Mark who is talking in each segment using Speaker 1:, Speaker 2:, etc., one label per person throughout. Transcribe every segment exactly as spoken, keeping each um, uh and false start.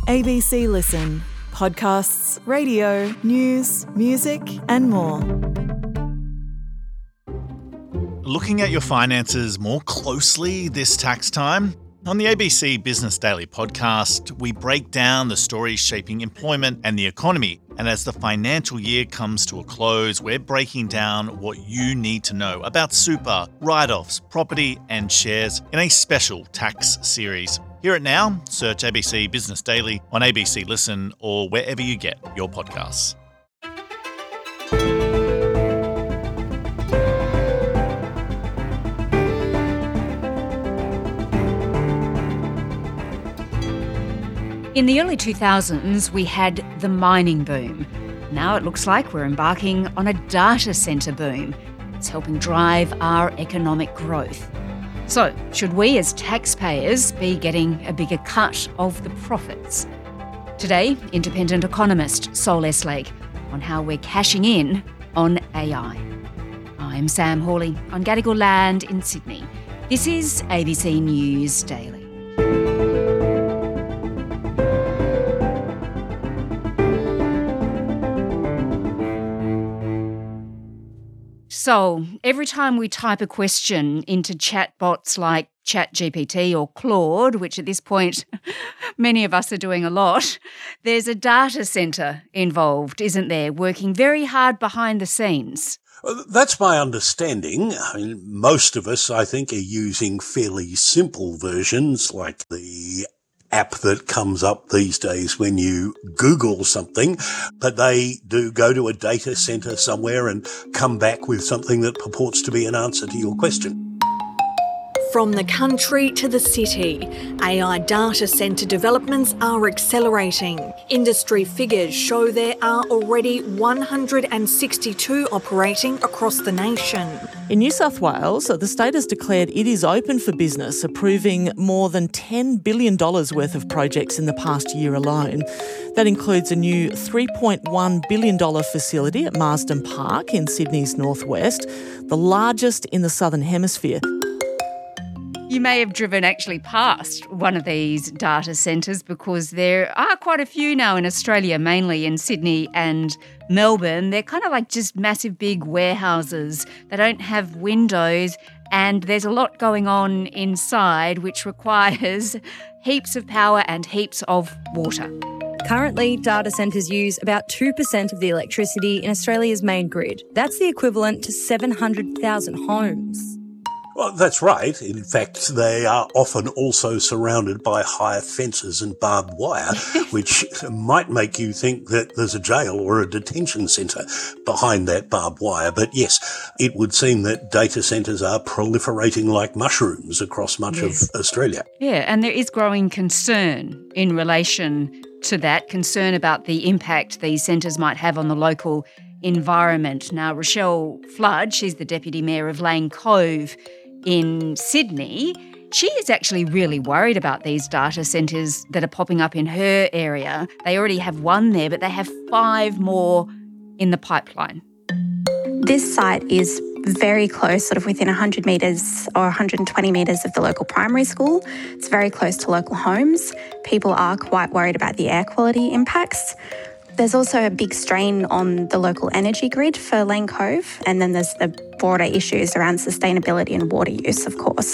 Speaker 1: A B C Listen. Podcasts, radio, news, music and more.
Speaker 2: Looking at your finances more closely this tax time? On the A B C Business Daily podcast, we break down the stories shaping employment and the economy. And as the financial year comes to a close, we're breaking down what you need to know about super, write-offs, property and shares in a special tax series. Hear it now. Search A B C Business Daily on A B C Listen or wherever you get your podcasts.
Speaker 3: In the early two thousands, we had the mining boom. Now it looks like we're embarking on a data centre boom. It's helping drive our economic growth. So, should we as taxpayers be getting a bigger cut of the profits? Today, independent economist Sol Eslake on how we're cashing in on A I. I'm Sam Hawley on Gadigal land in Sydney. This is A B C News Daily. So, every time we type a question into chatbots like ChatGPT or Claude, which at this point many of us are doing a lot, there's a data centre involved, isn't there, working very hard behind the scenes?
Speaker 4: That's my understanding. I mean, most of us, I think, are using fairly simple versions like the app that comes up these days when you Google something, but they do go to a data center somewhere and come back with something that purports to be an answer to your question.
Speaker 5: From the country to the city, A I data centre developments are accelerating. Industry figures show there are already one hundred sixty-two operating across the nation.
Speaker 6: In New South Wales, the state has declared it is open for business, approving more than ten billion dollars worth of projects in the past year alone. That includes a new three point one billion dollars facility at Marsden Park in Sydney's northwest, the largest in the Southern Hemisphere.
Speaker 3: You may have driven actually past one of these data centres because there are quite a few now in Australia, mainly in Sydney and Melbourne. They're kind of like just massive big warehouses. They don't have windows and there's a lot going on inside which requires heaps of power and heaps of water.
Speaker 7: Currently, data centres use about two percent of the electricity in Australia's main grid. That's the equivalent to seven hundred thousand homes.
Speaker 4: Well, that's right. In fact, they are often also surrounded by high fences and barbed wire, which might make you think that there's a jail or a detention centre behind that barbed wire. But yes, it would seem that data centres are proliferating like mushrooms across much yes. of Australia.
Speaker 3: Yeah, and there is growing concern in relation to that, concern about the impact these centres might have on the local environment. Now, Rochelle Flood, she's the Deputy Mayor of Lane Cove in Sydney, she is actually really worried about these data centres that are popping up in her area. They already have one there, but they have five more in the pipeline.
Speaker 8: This site is very close, sort of within one hundred metres or one hundred twenty metres of the local primary school. It's very close to local homes. People are quite worried about the air quality impacts. There's also a big strain on the local energy grid for Lane Cove, and then there's the broader issues around sustainability and water use, of course.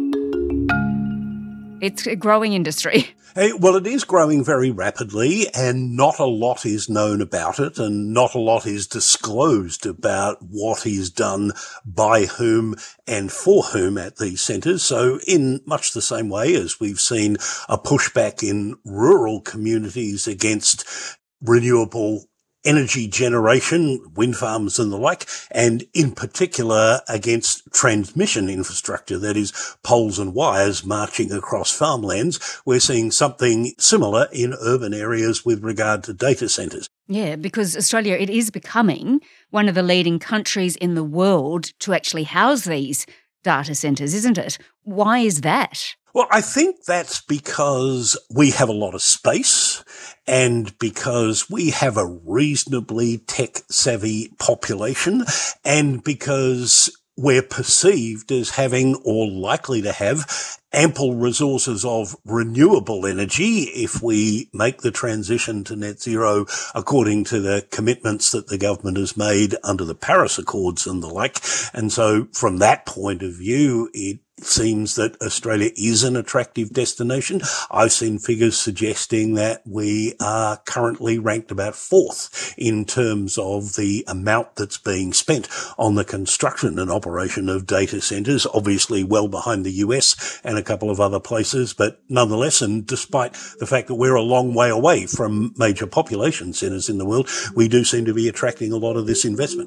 Speaker 3: It's a growing industry.
Speaker 4: Hey, well, it is growing very rapidly, and not a lot is known about it, and not a lot is disclosed about what is done by whom and for whom at these centres. So in much the same way as we've seen a pushback in rural communities against renewable energy generation, wind farms and the like, and in particular against transmission infrastructure, that is poles and wires marching across farmlands, we're seeing something similar in urban areas with regard to data centres.
Speaker 3: Yeah, because Australia, it is becoming one of the leading countries in the world to actually house these data centres, isn't it? Why is that?
Speaker 4: Well, I think that's because we have a lot of space and because we have a reasonably tech-savvy population and because we're perceived as having or likely to have ample resources of renewable energy if we make the transition to net zero according to the commitments that the government has made under the Paris Accords and the like. And so from that point of view, it seems that Australia is an attractive destination. I've seen figures suggesting that we are currently ranked about fourth in terms of the amount that's being spent on the construction and operation of data centres, obviously well behind the U S and a couple of other places, but nonetheless, and despite the fact that we're a long way away from major population centres in the world, we do seem to be attracting a lot of this investment.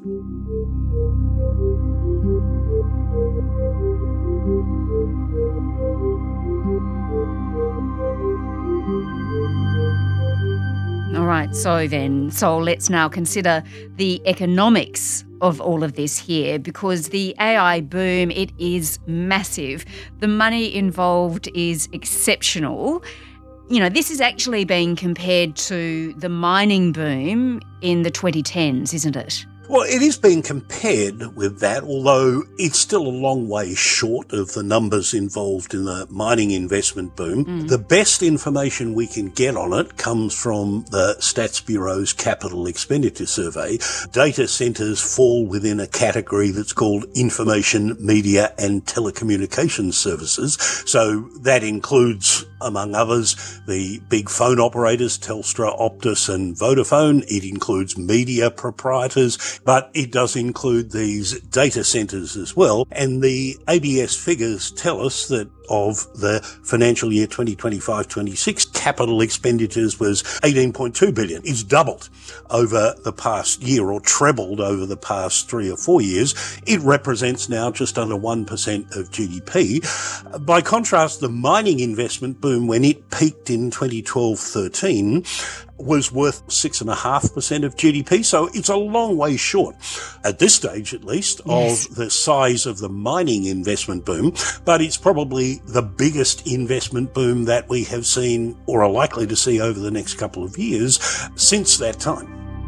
Speaker 3: All right, so then, so let's now consider the economics of all of this here, because the A I boom, it is massive. The money involved is exceptional. You know, this is actually being compared to the mining boom in the twenty tens, isn't it?
Speaker 4: Well, it is being compared with that, although it's still a long way short of the numbers involved in the mining investment boom. Mm. The best information we can get on it comes from the Stats Bureau's Capital Expenditure Survey. Data centres fall within a category that's called information, media and telecommunications services. So that includes, among others, the big phone operators, Telstra, Optus and Vodafone. It includes media proprietors, but it does include these data centres as well. And the A B S figures tell us that of the financial year twenty twenty-five twenty-six, capital expenditures was eighteen point two billion dollars. It's doubled over the past year, or trebled over the past three or four years. It represents now just under one percent of G D P. By contrast, the mining investment boom, when it peaked in twenty twelve thirteen, was worth six point five percent of G D P. So it's a long way short, at this stage at least, yes, of the size of the mining investment boom. But it's probably the biggest investment boom that we have seen or are likely to see over the next couple of years since that time.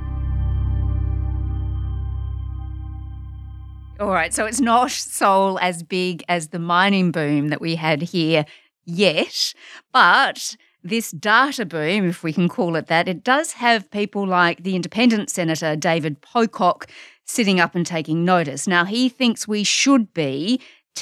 Speaker 3: All right, so it's not, Sol, as big as the mining boom that we had here yet, but this data boom, if we can call it that, it does have people like the independent Senator David Pocock sitting up and taking notice. Now, he thinks we should be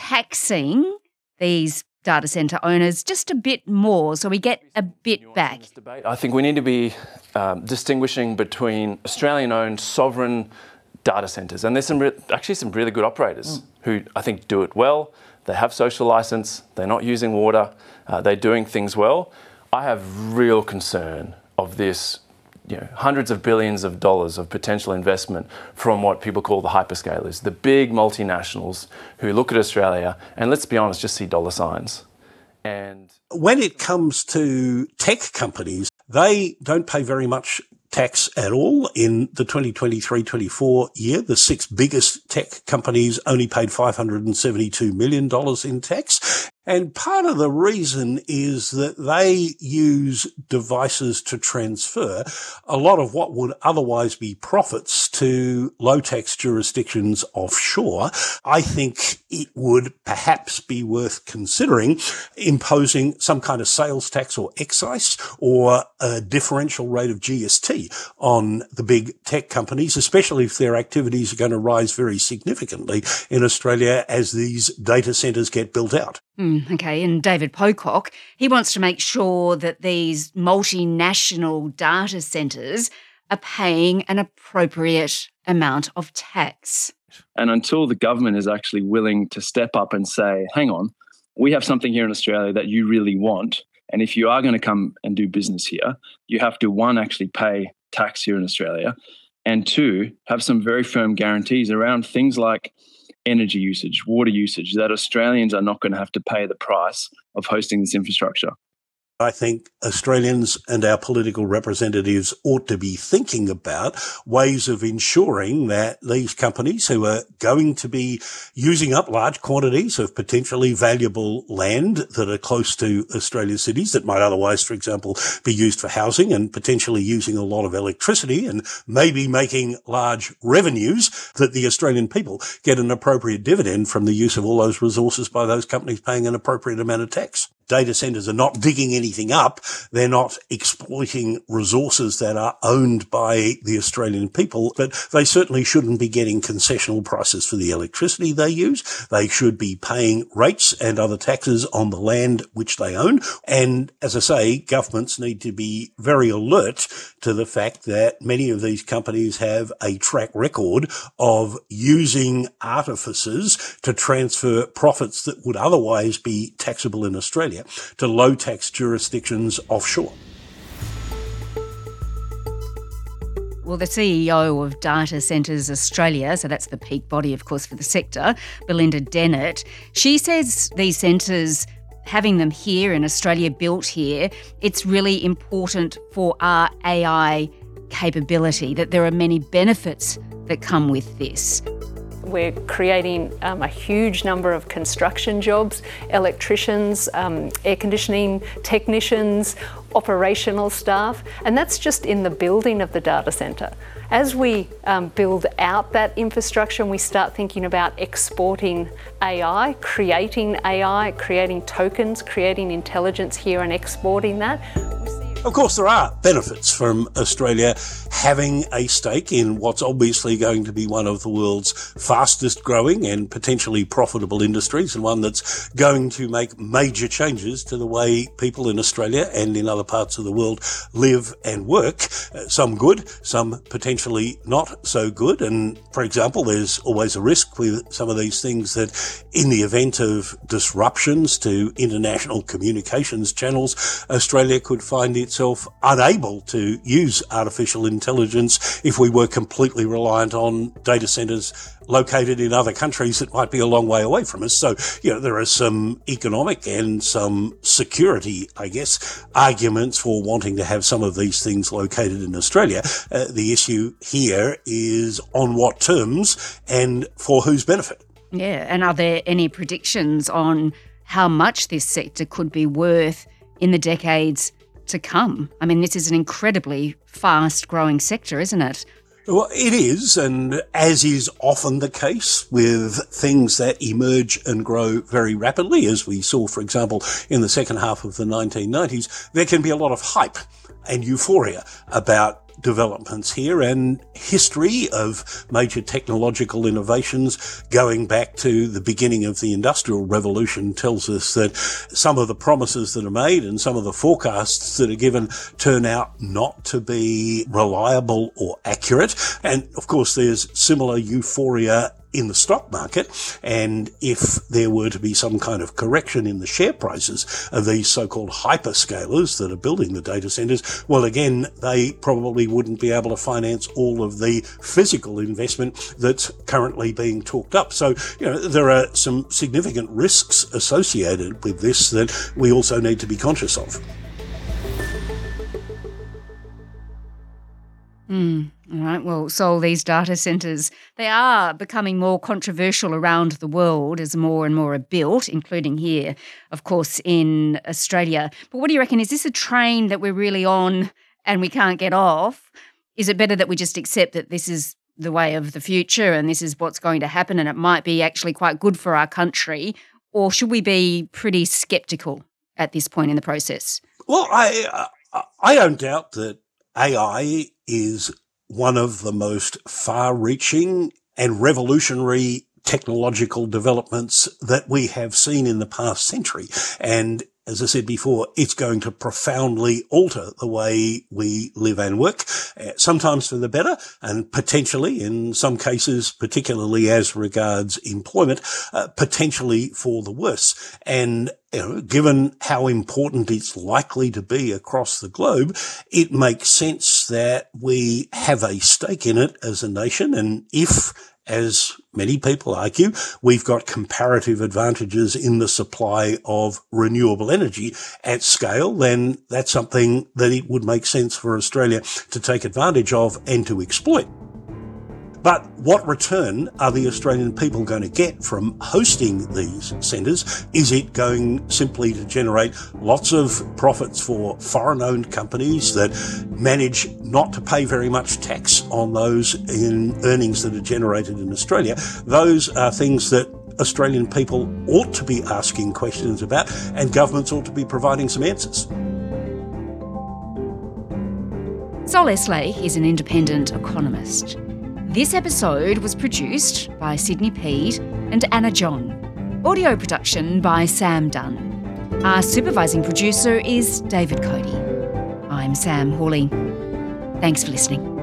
Speaker 3: taxing these data centre owners just a bit more so we get a bit back.
Speaker 9: I think we need to be um, distinguishing between Australian-owned sovereign data centres, and there's some re- actually some really good operators mm. who I think do it well. They have social licence, they're not using water, uh, they're doing things well. I have real concern of this, you know, hundreds of billions of dollars of potential investment from what people call the hyperscalers, the big multinationals who look at Australia and, let's be honest, just see dollar signs. And
Speaker 4: when it comes to tech companies, they don't pay very much tax at all. In the twenty twenty-three twenty-four year, the six biggest tech companies only paid five hundred seventy-two million dollars in tax. And part of the reason is that they use devices to transfer a lot of what would otherwise be profits to low-tax jurisdictions offshore. I think it would perhaps be worth considering imposing some kind of sales tax or excise or a differential rate of G S T on the big tech companies, especially if their activities are going to rise very significantly in Australia as these data centres get built out.
Speaker 3: Mm, okay, and David Pocock, he wants to make sure that these multinational data centres are paying an appropriate amount of tax.
Speaker 10: And until the government is actually willing to step up and say, hang on, we have something here in Australia that you really want, and if you are going to come and do business here, you have to, one, actually pay tax here in Australia, and two, have some very firm guarantees around things like energy usage, water usage, that Australians are not going to have to pay the price of hosting this infrastructure.
Speaker 4: I think Australians and our political representatives ought to be thinking about ways of ensuring that these companies who are going to be using up large quantities of potentially valuable land that are close to Australia's cities that might otherwise, for example, be used for housing and potentially using a lot of electricity and maybe making large revenues, that the Australian people get an appropriate dividend from the use of all those resources by those companies paying an appropriate amount of tax. Data centres are not digging anything up. They're not exploiting resources that are owned by the Australian people, but they certainly shouldn't be getting concessional prices for the electricity they use. They should be paying rates and other taxes on the land which they own. And as I say, governments need to be very alert to the fact that many of these companies have a track record of using artifices to transfer profits that would otherwise be taxable in Australia to low-tax jurisdictions offshore.
Speaker 3: Well, the C E O of Data Centres Australia, so that's the peak body, of course, for the sector, Belinda Dennett, she says these centres, having them here in Australia, built here, it's really important for our A I capability, that there are many benefits that come with this.
Speaker 11: We're creating um, a huge number of construction jobs, electricians, um, air conditioning technicians, operational staff, and that's just in the building of the data centre. As we um, build out that infrastructure and we start thinking about exporting A I, creating A I, creating tokens, creating intelligence here and exporting that.
Speaker 4: Of course, there are benefits from Australia having a stake in what's obviously going to be one of the world's fastest growing and potentially profitable industries, and one that's going to make major changes to the way people in Australia and in other parts of the world live and work. Uh, some good, some potentially not so good. And for example, there's always a risk with some of these things that in the event of disruptions to international communications channels, Australia could find its itself unable to use artificial intelligence if we were completely reliant on data centres located in other countries that might be a long way away from us. So, you know, there are some economic and some security, I guess, arguments for wanting to have some of these things located in Australia. Uh, the issue here is on what terms and for whose benefit.
Speaker 3: Yeah, and are there any predictions on how much this sector could be worth in the decades to come? I mean, this is an incredibly fast-growing sector, isn't it?
Speaker 4: Well, it is, and as is often the case with things that emerge and grow very rapidly, as we saw, for example, in the second half of the nineteen nineties, there can be a lot of hype and euphoria about developments here, and history of major technological innovations going back to the beginning of the Industrial Revolution tells us that some of the promises that are made and some of the forecasts that are given turn out not to be reliable or accurate. And of course, there's similar euphoria in the stock market, and if there were to be some kind of correction in the share prices of these so-called hyperscalers that are building the data centers, well, again, they probably wouldn't be able to finance all of the physical investment that's currently being talked up. So, you know, there are some significant risks associated with this that we also need to be conscious of.
Speaker 3: Mm, all right. Well, so these data centres, they are becoming more controversial around the world as more and more are built, including here, of course, in Australia. But what do you reckon? Is this a train that we're really on and we can't get off? Is it better that we just accept that this is the way of the future and this is what's going to happen and it might be actually quite good for our country? Or should we be pretty sceptical at this point in the process?
Speaker 4: Well, I, I don't doubt that A I is one of the most far-reaching and revolutionary technological developments that we have seen in the past century. And as I said before, it's going to profoundly alter the way we live and work, uh, sometimes for the better, and potentially, in some cases, particularly as regards employment, uh, potentially for the worse. And you know, given how important it's likely to be across the globe, it makes sense that we have a stake in it as a nation. And if as many people argue, we've got comparative advantages in the supply of renewable energy at scale, then that's something that it would make sense for Australia to take advantage of and to exploit. But what return are the Australian people going to get from hosting these centres? Is it going simply to generate lots of profits for foreign-owned companies that manage not to pay very much tax on those in earnings that are generated in Australia? Those are things that Australian people ought to be asking questions about, and governments ought to be providing some answers.
Speaker 3: Sol Eslake is an independent economist. This episode was produced by Sydney Peed and Anna John. Audio production by Sam Dunn. Our supervising producer is David Cody. I'm Sam Hawley. Thanks for listening.